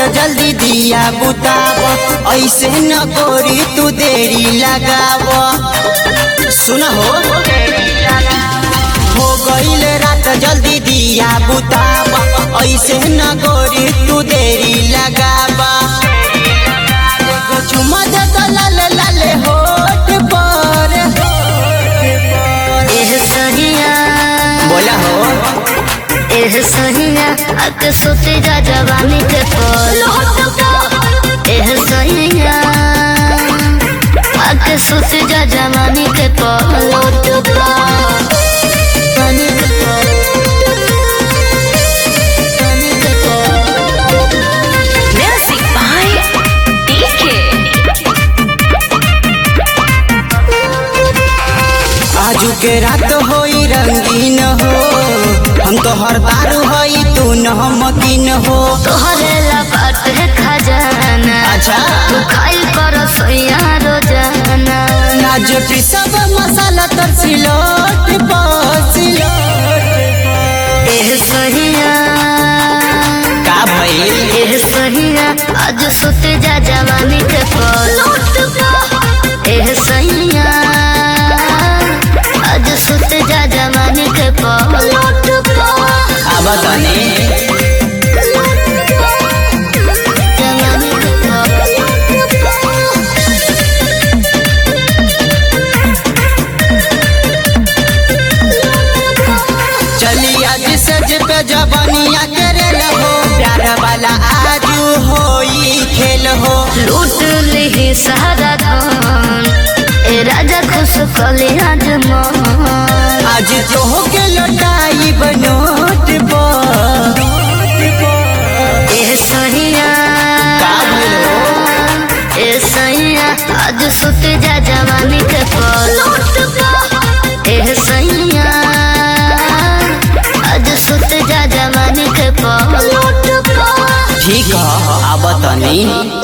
जल्दी दिया बुताव, ऐसे न कोरी तू देरी लगाव। सुन हो गईल रात जल्दी दिया बुताव, ऐसे न कोरी तू देरी लगाव। चुमा दे तो लाले लाले होठ पर सहिया बोला हो सहिया आके सोते जा जवानी के पल सहिया आके सोते जा जवानी के पल। Music by DK। आजू के रात होई रंगीन हो, हम तो हर दारू होई तू नमकीन हो। तोहरे ला बात है खजाना, अच्छा तू खाई कर सोया रोजाना। नाज पिसब मसाला तर सिलोट सहिया का भइल सहिया आज सोते जा जवानी के पल सहिया आज सोते जा जवानी के पल। अब तनी जवानी के पल चली आज सज पे जवानिया करे हो, प्यार वाला आजू होई खेल हो। लूट ली सारा धन ए राजा खुश कली आज मन। आज तो के लौटाई बनोट सहिया सहिया आज सोते जा जवानी के पल सहिया आज सोते जा जवानी के पल। ठीक है अब तनी